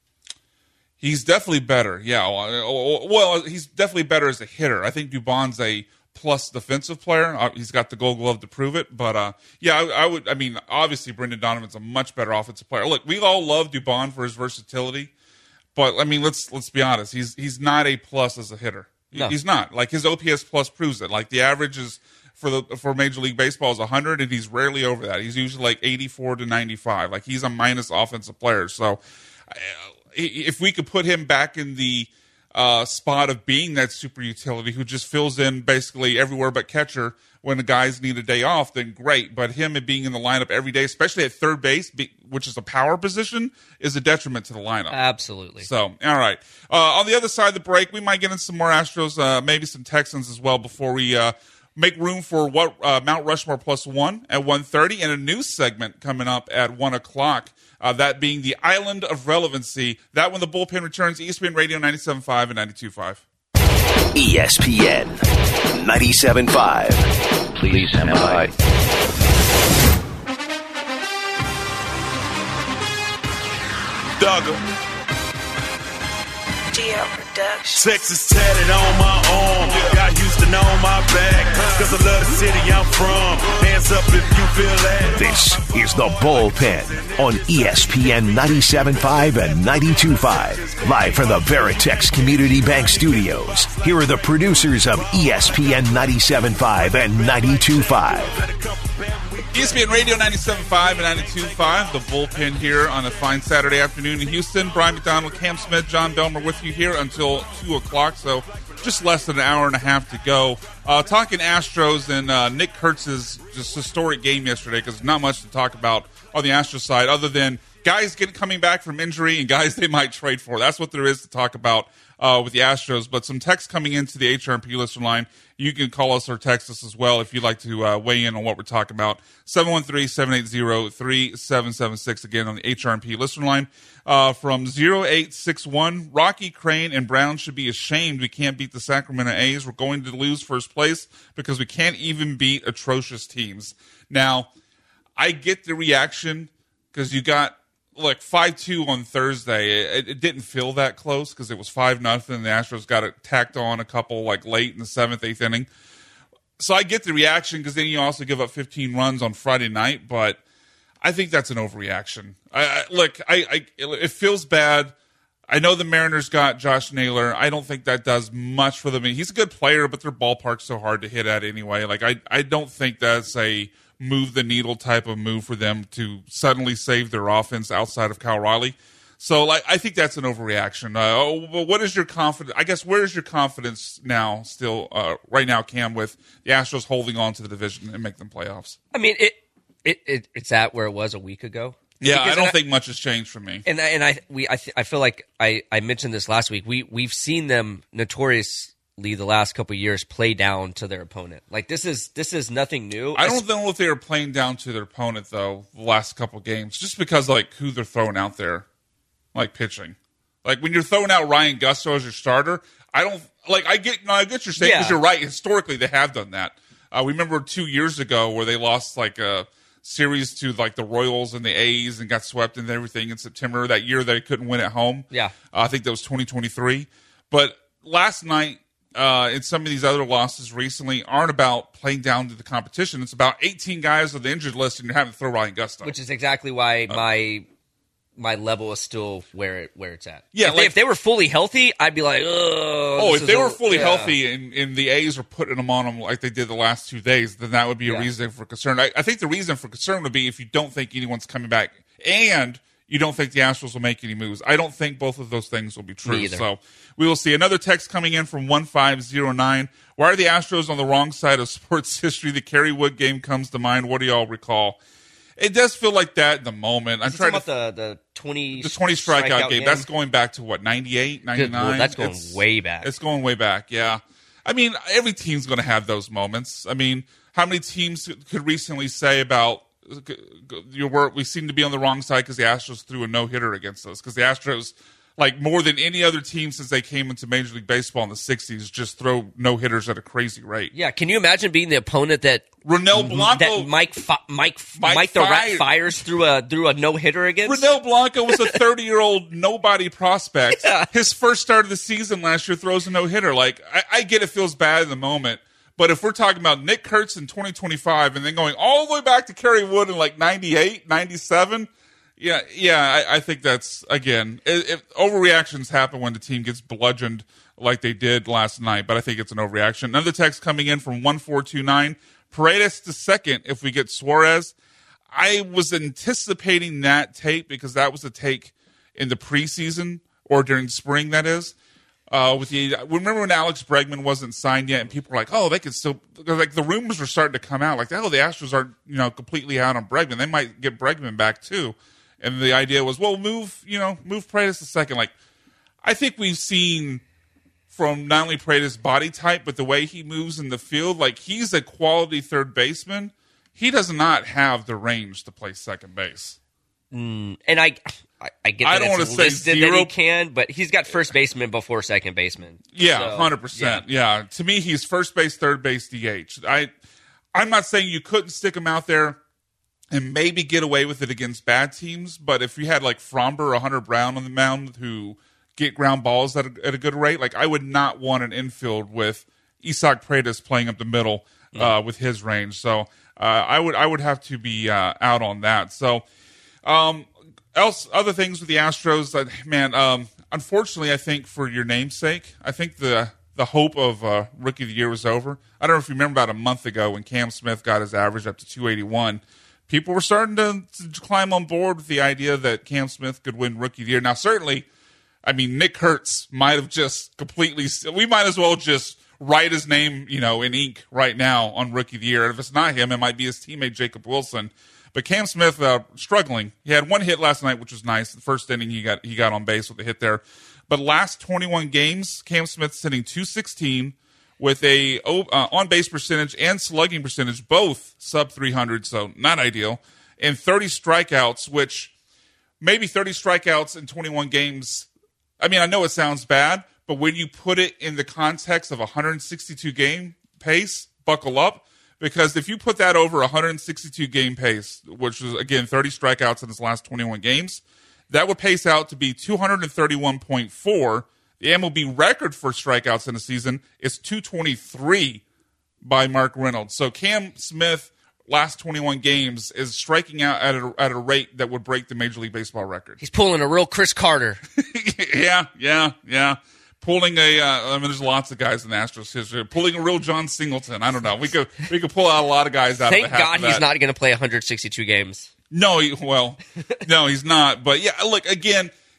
He's definitely better. Yeah. Well, he's definitely better as a hitter. I think Dubon's a plus defensive player. He's got the Gold Glove to prove it. But I would. I mean, obviously, Brendan Donovan's a much better offensive player. Look, we all love Dubon for his versatility. But, I mean, let's be honest. He's not a plus as a hitter. No. He's not. Like, his OPS plus proves it. Like, the average is for Major League Baseball is 100, and he's rarely over that. He's usually like 84 to 95. Like, he's a minus offensive player. So, if we could put him back in the spot of being that super utility who just fills in basically everywhere but catcher when the guys need a day off, then great. But him being in the lineup every day, especially at third base, which is a power position, is a detriment to the lineup. Absolutely. So, all right. On the other side of the break, we might get in some more Astros, maybe some Texans as well before we make room for Mount Rushmore plus one at 1:30 and a news segment coming up at 1 o'clock. That being the Island of Relevancy. That when the bullpen returns, ESPN Radio 97.5 and 92.5. ESPN 97.5. Please stand by. Duggar. Texas tatted on my arm, got Houston on my back, cause I love the city I'm from. Hands up if you feel that. This is The Bullpen on ESPN 97.5 and 92.5. Live from the Veritex Community Bank Studios. Here are the producers of ESPN 97.5 and 92.5. ESPN Radio 97.5 and 92.5, the bullpen here on a fine Saturday afternoon in Houston. Brian McDonald, Cam Smith, John Belmer with you here until 2 o'clock, so just less than an hour and a half to go. Talking Astros and Nick Kurtz's just historic game yesterday, because not much to talk about on the Astros side other than guys coming back from injury and guys they might trade for. That's what there is to talk about with the Astros. But some text coming into the HRMP listener line. You can call us or text us as well if you'd like to weigh in on what we're talking about. 713-780-3776. Again, on the HRMP listener line. From 0861, Rocky, Crane, and Brown should be ashamed we can't beat the Sacramento A's. We're going to lose first place because we can't even beat atrocious teams. Now, I get the reaction because you got 5-2 on Thursday. It didn't feel that close because it was 5-0. The Astros got it tacked on a couple late in the 7th, 8th inning. So I get the reaction because then you also give up 15 runs on Friday night. But I think that's an overreaction. It feels bad. I know the Mariners got Josh Naylor. I don't think that does much for them. I mean, he's a good player, but their ballpark's so hard to hit at anyway. I don't think that's a move the needle type of move for them to suddenly save their offense outside of Kyle Riley. So, I think that's an overreaction. What is your confidence? I guess where is your confidence now? Still, right now, Cam, with the Astros holding on to the division and make them playoffs. I mean, it's at where it was a week ago. Yeah, I don't think much has changed for me. And I feel like I mentioned this last week. We've seen them notoriously the last couple of years play down to their opponent. Like this is nothing new. I don't know if they were playing down to their opponent though the last couple of games, just because who they're throwing out there. Like pitching, like when you're throwing out Ryan Gusto as your starter, I get you're saying because you're right. Historically, they have done that. We remember 2 years ago where they lost a series to the Royals and the A's and got swept and everything in September that year. They couldn't win at home. Yeah, I think that was 2023. But last night and some of these other losses recently aren't about playing down to the competition. It's about 18 guys on the injured list, and you're having to throw Ryan Gusto, which is exactly why my level is still where it's at. Yeah, if they were fully healthy, I'd be like, oh. If they were fully healthy and the A's were putting them on them like they did the last 2 days, then that would be a reason for concern. I think the reason for concern would be if you don't think anyone's coming back and you don't think the Astros will make any moves. I don't think both of those things will be true. So we will see. Another text coming in from 1509. Why are the Astros on the wrong side of sports history? The Kerry Wood game comes to mind. What do y'all recall? It does feel like that in the moment. I'm trying about the 20 strikeout game. That's going back to what, 98, 99? That's going way back. It's going way back, yeah. I mean, every team's going to have those moments. I mean, how many teams could recently say about we seem to be on the wrong side because the Astros threw a no-hitter against us? Because the Astros, more than any other team since they came into Major League Baseball in the 60s, just throw no-hitters at a crazy rate. Yeah, can you imagine being the opponent that Ronel Blanco, that Mike the Rat fires through a no-hitter against? Ronel Blanco was a 30-year-old nobody prospect. Yeah. His first start of the season last year throws a no-hitter. I get it feels bad in the moment, but if we're talking about Nick Kurtz in 2025 and then going all the way back to Kerry Wood in 98, 97, I think that's, again, overreactions happen when the team gets bludgeoned like they did last night, but I think it's an overreaction. Another text coming in from 1429. Paredes to second if we get Suarez. I was anticipating that take because that was a take in the preseason or during spring, that is. Remember when Alex Bregman wasn't signed yet and people were like, oh, they could still, the rumors were starting to come out the Astros aren't, completely out on Bregman. They might get Bregman back too. And the idea was, well, move Paredes to second. I think we've seen from not only Paredes' body type, but the way he moves in the field, he's a quality third baseman. He does not have the range to play second base. And I get that don't want to say zero. That he can, but he's got first baseman before second baseman. Yeah, 100%. Yeah. To me, he's first base, third base, DH. I'm not saying you couldn't stick him out there and maybe get away with it against bad teams, but if you had Fromber or Hunter Brown on the mound who get ground balls at a good rate, I would not want an infield with Isaac Paredes playing up the middle with his range. So I would have to be out on that. So other things with the Astros, unfortunately, I think for your namesake, I think the hope of Rookie of the Year was over. I don't know if you remember about a month ago when Cam Smith got his average up to 281. People were starting to climb on board with the idea that Cam Smith could win Rookie of the Year. Now, certainly, Nick Kurtz might have just completely – we might as well just write his name, in ink right now on Rookie of the Year. And if it's not him, it might be his teammate Jacob Wilson. But Cam Smith struggling. He had one hit last night, which was nice. The first inning he got on base with a hit there. But last 21 games, Cam Smith's hitting .216 with a on-base percentage and slugging percentage, both sub 300, so not ideal, and 30 strikeouts, which maybe 30 strikeouts in 21 games. I know it sounds bad, but when you put it in the context of a 162-game pace, buckle up, because if you put that over a 162-game pace, which is, again, 30 strikeouts in his last 21 games, that would pace out to be 231.4. The MLB record for strikeouts in a season is 223 by Mark Reynolds. So Cam Smith, last 21 games, is striking out at a rate that would break the Major League Baseball record. He's pulling a real Chris Carter. Yeah. Pulling there's lots of guys in the Astros history. Pulling a real John Singleton. I don't know. We could pull out a lot of guys out of the hat. Thank God he's not going to play 162 games. No, he's not. But yeah, look, again,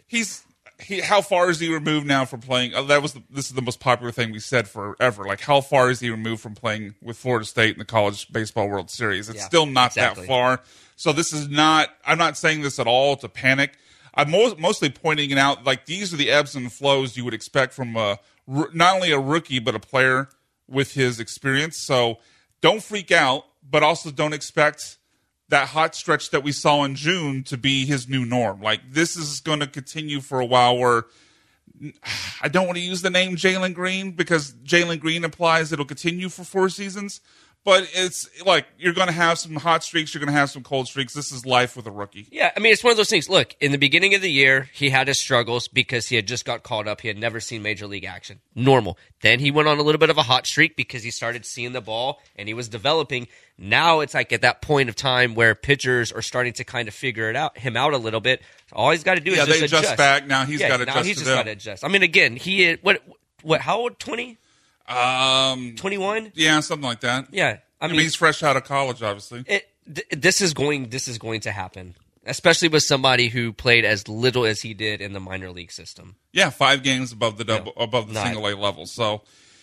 how far is he removed now from playing? This is the most popular thing we said forever. Like, how far is he removed from playing with Florida State in the College Baseball World Series? It's still not that far. So this is not. I'm not saying this at all to panic. I'm mostly pointing it out. Like, these are the ebbs and flows you would expect from not only a rookie but a player with his experience. So don't freak out, but also don't expect that hot stretch that we saw in June to be his new norm. Like, this is going to continue for a while where I don't want to use the name Jalen Green because Jalen Green implies it'll continue for 4 seasons. But it's like you're going to have some hot streaks. You're going to have some cold streaks. This is life with a rookie. Yeah, I mean, it's one of those things. Look, in the beginning of the year, he had his struggles because he had just got called up. He had never seen Major League action. Normal. Then he went on a little bit of a hot streak because he started seeing the ball and he was developing. Now it's like at that point of time where pitchers are starting to kind of figure him out a little bit. All he's got to do is just adjust. Back. Now he's got to adjust. Now he's just got to adjust. I mean, again, what? How old? 20? 21? Yeah, something like that. Yeah. I mean, he's fresh out of college, obviously. This is going to happen, especially with somebody who played as little as he did in the minor league system. Yeah, 5 games above the single A level. So,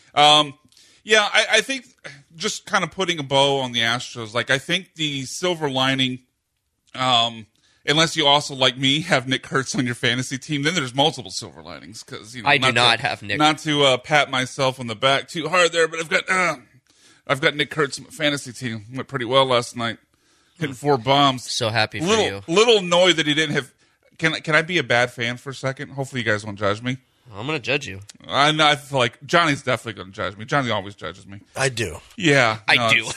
I think just kind of putting a bow on the Astros. Like, I think the silver lining, unless you also, like me, have Nick Kurtz on your fantasy team, then there's multiple silver linings. Because I do not have Nick. Not to pat myself on the back too hard there, but I've got Nick Kurtz on my fantasy team. Went pretty well last night, hitting 4 bombs. So happy for you. Little annoyed that he didn't have. Can I be a bad fan for a second? Hopefully, you guys won't judge me. I'm going to judge you. I feel like Johnny's definitely going to judge me. Johnny always judges me. I do. Yeah, I do.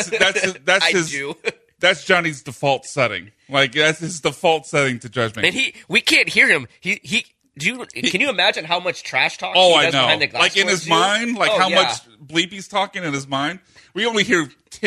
That's Johnny's default setting. Like, that's his default setting to judge me. And we can't hear him. Can you imagine how much trash talk he has I know. behind the glass like in his mind, how much bleep he's talking in his mind. We only hear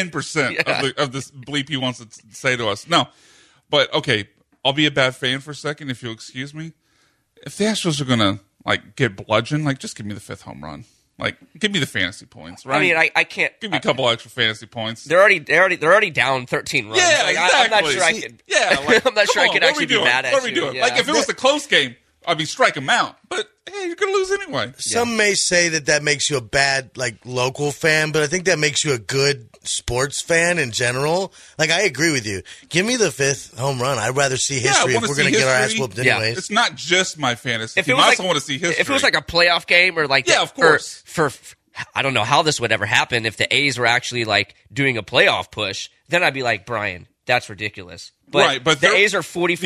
10% of this bleep he wants to say to us. No. But, okay, I'll be a bad fan for a second if you'll excuse me. If the Astros are going to, get bludgeoned, just give me the 5th home run. Give me the fantasy points, right? I mean, I can't. Give me a couple extra fantasy points. They're already down 13 runs. Yeah, exactly. I'm not sure I could. Yeah, I'm not sure I could actually be mad at you. What are we doing? Yeah. If it was a close game, I'd be strike him out. But hey, you're gonna lose anyway. Some may say that makes you a bad local fan, but I think that makes you a good sports fan in general. I agree with you. Give me the 5th home run. I'd rather see history if we're going to get our ass whooped anyways. It's not just my fantasy team. I also want to see history. If it was a playoff game or of course. For I don't know how this would ever happen if the A's were actually doing a playoff push, then I'd be like, Brian, that's ridiculous. But the A's are 44.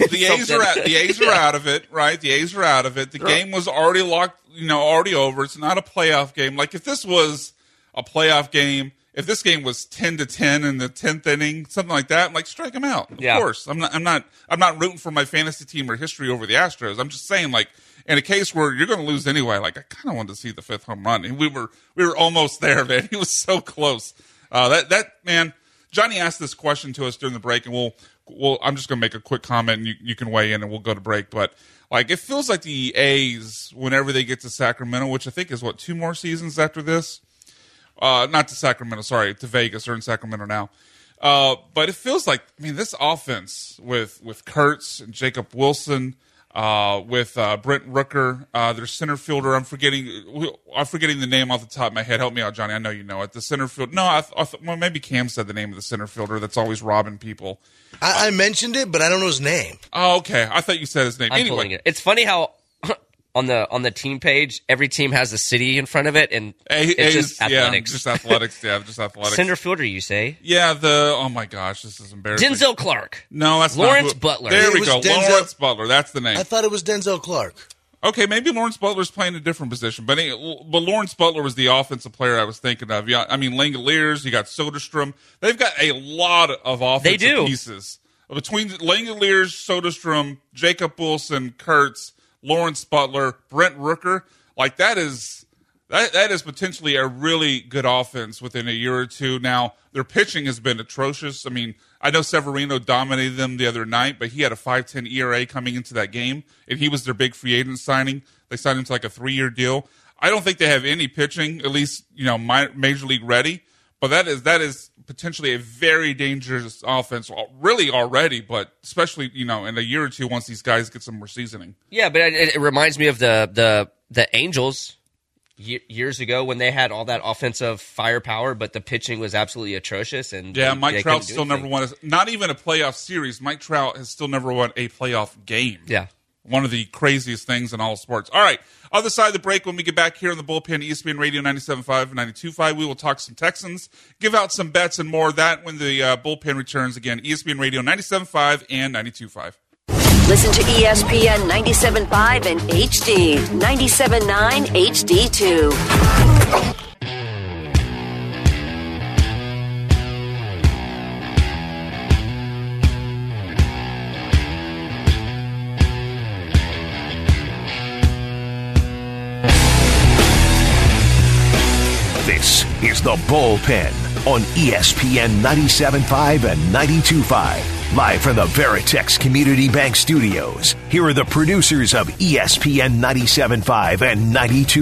The A's are out of it, right? The A's are out of it. The game was already locked, already over. It's not a playoff game. If this was a playoff game, if this game was 10-10 in the 10th inning, something like that, I'm strike them out. Of course, I'm not rooting for my fantasy team or history over the Astros. I'm just saying, in a case where you're going to lose anyway, I kind of wanted to see the 5th home run, and we were almost there, man. He was so close. That man. Johnny asked this question to us during the break, and I'm just going to make a quick comment, and you can weigh in, and we'll go to break. But it feels like the A's, whenever they get to Sacramento, which I think is 2 more seasons after this. Not to Sacramento, sorry, to Vegas. They're in Sacramento now. But it feels like, this offense with Kurtz and Jacob Wilson, with Brent Rooker, their center fielder. I'm forgetting the name off the top of my head. Help me out, Johnny. I know you know it. The center field. No, maybe Cam said the name of the center fielder that's always robbing people. I mentioned it, but I don't know his name. Oh, okay. I thought you said his name. I'm pulling it. It's funny how on the team page, every team has a city in front of it, and it's just athletics. Yeah, just athletics. Yeah, just athletics. Center fielder, you say? Yeah. Oh my gosh, this is embarrassing. Denzel Clark. No, that's Lawrence Butler. There we go. Lawrence Butler. That's the name. I thought it was Denzel Clark. Okay, maybe Lawrence Butler's playing a different position, but Lawrence Butler was the offensive player I was thinking of. Yeah, Langoliers, you got Soderstrom. They've got a lot of offensive pieces between Langoliers, Soderstrom, Jacob Wilson, Kurtz, Lawrence Butler, Brent Rooker. That is potentially a really good offense within a year or two. Now, their pitching has been atrocious. I know Severino dominated them the other night, but he had a 5.10 ERA coming into that game, and he was their big free agent signing. They signed him to a 3-year deal. I don't think they have any pitching, at least, major league ready. But that is potentially a very dangerous offense, really already, but especially, in a year or two once these guys get some more seasoning. Yeah, but it reminds me of the Angels years ago when they had all that offensive firepower, but the pitching was absolutely atrocious. And Mike Trout still never won, not even a playoff series. Mike Trout has still never won a playoff game. Yeah. One of the craziest things in all sports. All right, other side of the break, when we get back here on the Bullpen, ESPN Radio 97.5 and 92.5, we will talk some Texans, give out some bets and more. That when the Bullpen returns again, ESPN Radio 97.5 and 92.5. Listen to ESPN 97.5 and HD, 97.9 HD2. This is The Bullpen on ESPN 97.5 and 92.5. Live from the Veritex Community Bank Studios. Here are the producers of ESPN 97.5 and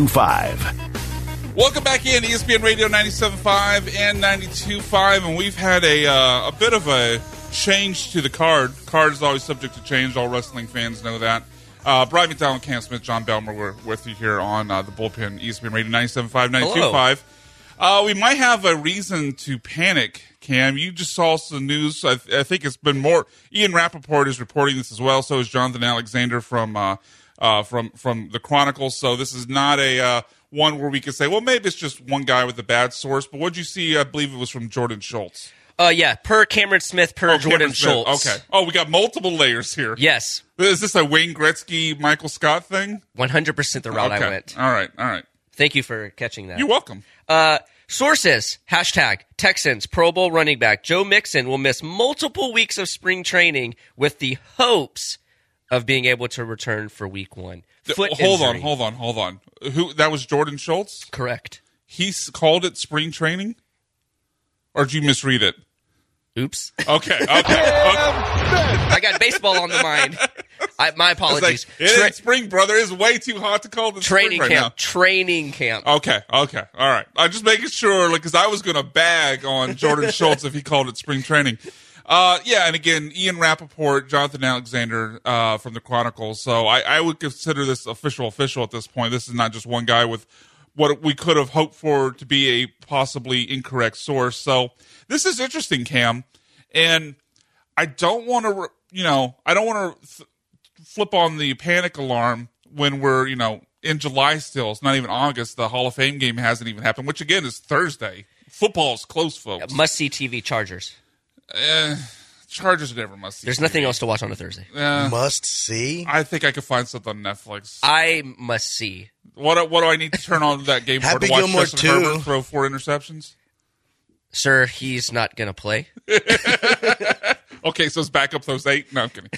92.5. Welcome back in ESPN Radio 97.5 and 92.5. And we've had a bit of a change to the card. Card is always subject to change. All wrestling fans know that. Brian McDowell, Cam Smith, John Belmer, we're with you here on the Bullpen, ESPN Radio 97.5, 92.5. We might have a reason to panic, Cam. You just saw some news. I think it's been more. Ian Rappaport is reporting this as well. So is Jonathan Alexander from the Chronicles. So this is not a one where we could say, well, maybe it's just one guy with a bad source. But what did you see? I believe it was from Jordan Schultz. Yeah, per Cameron Smith, Jordan Schultz. Okay. Oh, we got multiple layers here. Yes. Is this a Wayne Gretzky, Michael Scott thing? 100% the route I went. All right. Thank you for catching that. You're welcome. Sources, hashtag Texans Pro Bowl running back Joe Mixon will miss multiple weeks of spring training with the hopes of being able to return for week one. Hold on. Who? That was Jordan Schultz? Correct. He called it spring training? Or did you misread it? Oops. Okay. I got baseball on the mind. My apologies. It ain't spring, brother. It's way too hot to call it training spring camp. Right now. Training camp. Okay. All right. I'm just making sure, because I was going to bag on Jordan Schultz if he called it spring training. And again, Ian Rappaport, Jonathan Alexander from the Chronicles. So I would consider this official at this point. This is not just one guy with what we could have hoped for to be a possibly incorrect source. So this is interesting, Cam. And I don't want to, flip on the panic alarm when we're, in July still. It's not even August. The Hall of Fame game hasn't even happened, which again is Thursday. Football is close, folks. Must-see TV Chargers. Chargers never must see. There's nothing else to watch on a Thursday. Must see? I think I could find something on Netflix. I must see. What do I need to turn on that game for to watch Gilmore Justin Herbert throw 4 interceptions? Sir, he's not going to play. Okay, so his backup throws 8? No, I'm kidding.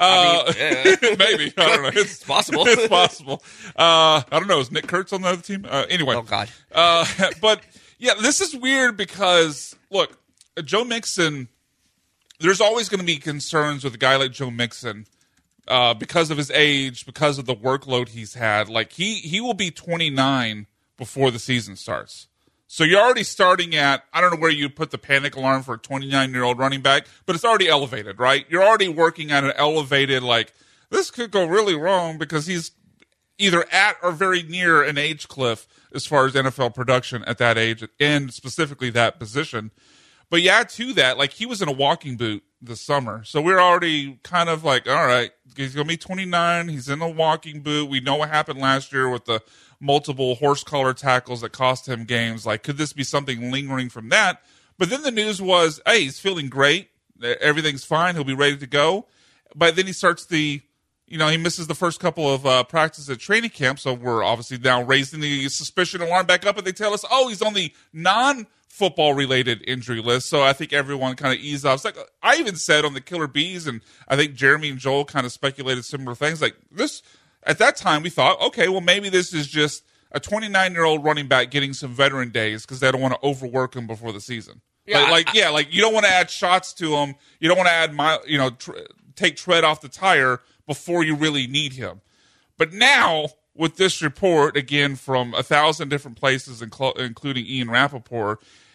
Maybe. I don't know. It's possible. It's possible. I don't know. Is Nick Kurtz on the other team? Anyway. Oh, God. But, yeah, this is weird because, look, Joe Mixon, there's always going to be concerns with a guy like Joe Mixon because of his age, because of the workload he's had. Like, he will be 29 before the season starts. So you're already starting at, I don't know where you put the panic alarm for a 29-year-old running back, but it's already elevated, right? You're already working at an elevated, like, this could go really wrong because he's either at or very near an age cliff as far as NFL production at that age and specifically that position. But yeah, to that, like, he was in a walking boot this summer. So we're already kind of like, all right, he's going to be 29. He's in a walking boot. We know what happened last year with the multiple horse collar tackles that cost him games. Like, could this be something lingering from that? But then the news was, hey, he's feeling great. Everything's fine. He'll be ready to go. But then he starts he misses the first couple of practices at training camp. So we're obviously now raising the suspicion alarm back up. And they tell us, oh, he's on the non-football related injury list. So I think everyone kind of eased off. It's like, I even said on the Killer Bees, and I think Jeremy and Joel kind of speculated similar things like this. At that time, we thought, okay, well, maybe this is just a 29-year-old running back getting some veteran days because they don't want to overwork him before the season. Yeah, like you don't want to add shots to him. You don't want to add take tread off the tire before you really need him. But now, with this report, again, from 1,000 different places, including Ian Rappaport,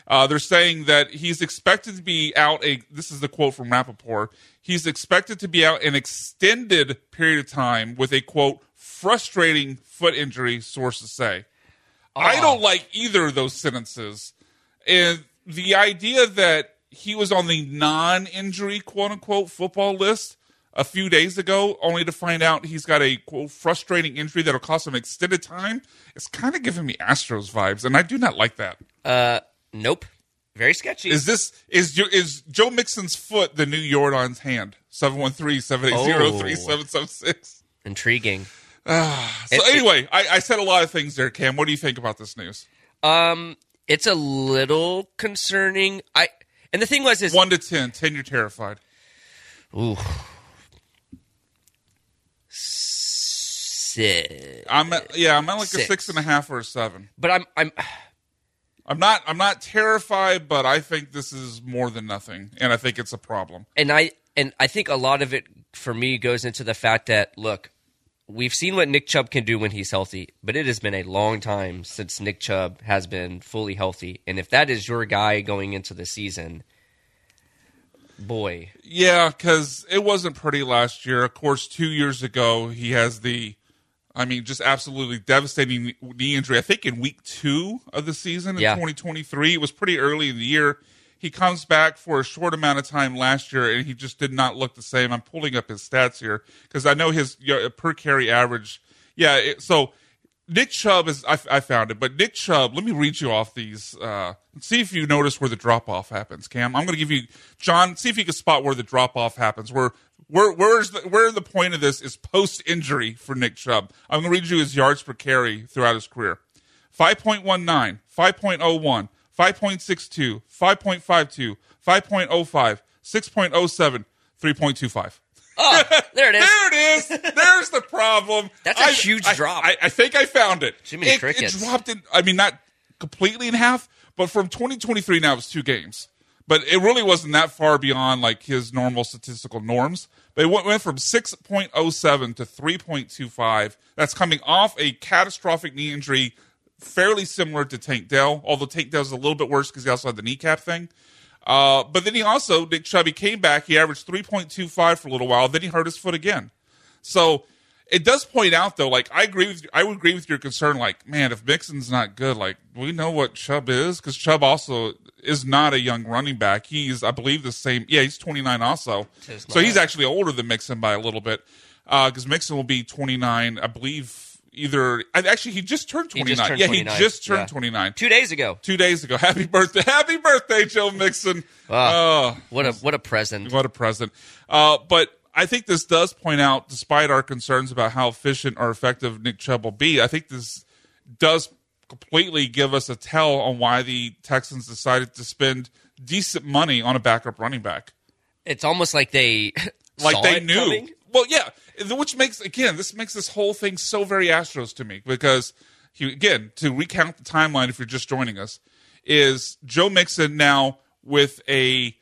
They're saying that he's expected to be out this is the quote from Rappaport, he's expected to be out an extended period of time with a, quote, frustrating foot injury, sources say. I don't like either of those sentences. And the idea that he was on the non-injury, quote-unquote, football list a few days ago, only to find out he's got a, quote, frustrating injury that'll cost him extended time, it's kind of giving me Astros vibes, and I do not like that. Nope. Very sketchy. Is Joe Mixon's foot the new Jordan's hand? 713-780-3776. Intriguing. Anyway, I said a lot of things there, Cam. What do you think about this news? It's a little concerning. And the thing was, 1 to 10. 10, you're terrified. Ooh. I'm at like 6. a 6.5 or a 7. But I'm not terrified, but I think this is more than nothing, and I think it's a problem. And I think a lot of it for me goes into the fact that, look, we've seen what Nick Chubb can do when he's healthy, but it has been a long time since Nick Chubb has been fully healthy. And if that is your guy going into the season, boy. Yeah, because it wasn't pretty last year. Of course, 2 years ago, he has just absolutely devastating knee injury. I think in week 2 of the season in 2023. It was pretty early in the year. He comes back for a short amount of time last year, and he just did not look the same. I'm pulling up his stats here because I know his per carry average. Yeah, so Nick Chubb is – I found it. But Nick Chubb, let me read you off these. See if you notice where the drop-off happens, Cam. I'm going to give you – John, see if you can spot where the drop-off happens, where the point of this is post-injury for Nick Chubb. I'm going to read you his yards per carry throughout his career. 5.19, 5.01, 5.62, 5.52, 5.05, 6.07, 3.25. Oh, there it is. There it is. There's the problem. That's a huge drop. I think I found it. Jiminy Crickets. It dropped in, not completely in half, but from 2023 now it's 2 games. But it really wasn't that far beyond like his normal statistical norms. But it went from 6.07 to 3.25. That's coming off a catastrophic knee injury, fairly similar to Tank Dell, although Tank Dell's a little bit worse because he also had the kneecap thing. But then Nick Chubb, he came back. He averaged 3.25 for a little while. Then he hurt his foot again. So it does point out, though, like I would agree with your concern. Like, man, if Mixon's not good, like we know what Chubb is because Chubb also is not a young running back. He's, I believe, the same. Yeah, he's 29 also. So he's actually older than Mixon by a little bit because Mixon will be 29, I believe. He just turned 29. He just turned 29. 2 days ago. 2 days ago. Happy birthday, Joe Mixon. What a present. What a present. But I think this does point out, despite our concerns about how efficient or effective Nick Chubb will be, I think this does completely give us a tell on why the Texans decided to spend decent money on a backup running back. It's almost like they knew. Coming. Well, yeah, which makes this whole thing so very Astros to me because, to recount the timeline if you're just joining us, is Joe Mixon now with a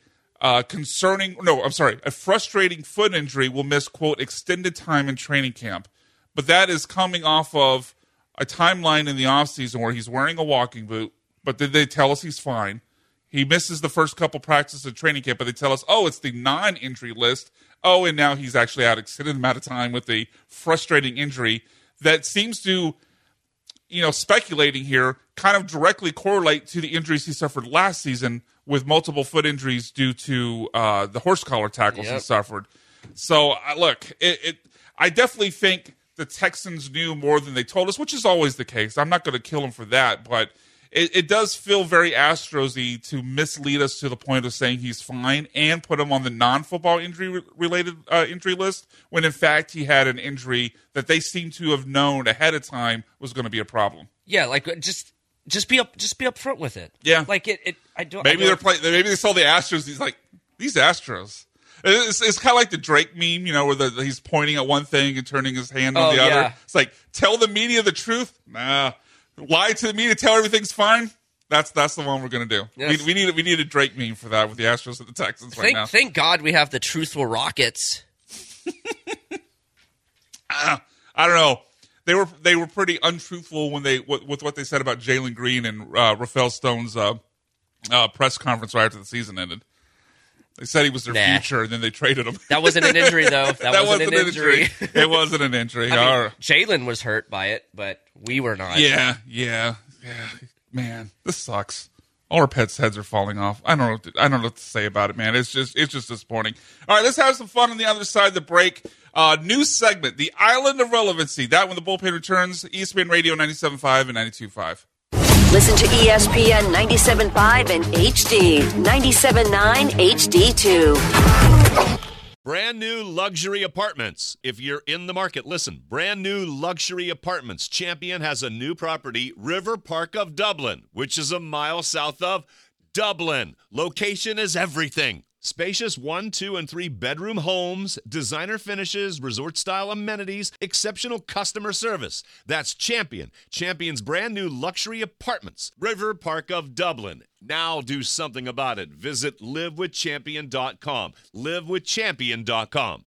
frustrating foot injury will miss, quote, extended time in training camp. But that is coming off of a timeline in the offseason where he's wearing a walking boot, but then they tell us he's fine. He misses the first couple practices of training camp, but they tell us, it's the non-injury list. And now he's actually out extended amount of time with a frustrating injury that seems to, speculating here, kind of directly correlate to the injuries he suffered last season with multiple foot injuries due to the horse collar tackles he suffered. So, look, I definitely think the Texans knew more than they told us, which is always the case. I'm not going to kill him for that, but it does feel very Astros-y to mislead us to the point of saying he's fine and put him on the non-football injury-related injury list when, in fact, he had an injury that they seem to have known ahead of time was going to be a problem. Yeah, like just be up front with it. Yeah, like it. Maybe they saw the Astros. He's like, these Astros. It's kind of like the Drake meme, where he's pointing at one thing and turning his hand on the other. It's like, tell the media the truth. Nah. Lie to the media, tell everything's fine. That's the one we're going to do. Yes. We need a Drake meme for that with the Astros and the Texans right now. Thank God we have the truthful Rockets. I don't know. They were pretty untruthful when with what they said about Jalen Green and Rafael Stone's press conference right after the season ended. They said he was their future, and then they traded him. That wasn't an injury, though. That wasn't an injury. It wasn't an injury. I mean, Jalen was hurt by it, but we were not. Yeah. Man, this sucks. All our pets' heads are falling off. I don't know what to say about it, man. It's just disappointing. All right, let's have some fun on the other side of the break. New segment, the Island of Relevancy. That when the bullpen returns, ESPN Radio 97.5 and 92.5. Listen to ESPN 97.5 and HD, 97.9 HD2. Brand new luxury apartments. If you're in the market, listen. Brand new luxury apartments. Champion has a new property, River Park of Dublin, which is a mile south of Dublin. Location is everything. Spacious 1, 2, and 3 bedroom homes, designer finishes, resort-style amenities, exceptional customer service. That's Champion. Champion's brand new luxury apartments, River Park of Dublin. Now do something about it. Visit livewithchampion.com. livewithchampion.com.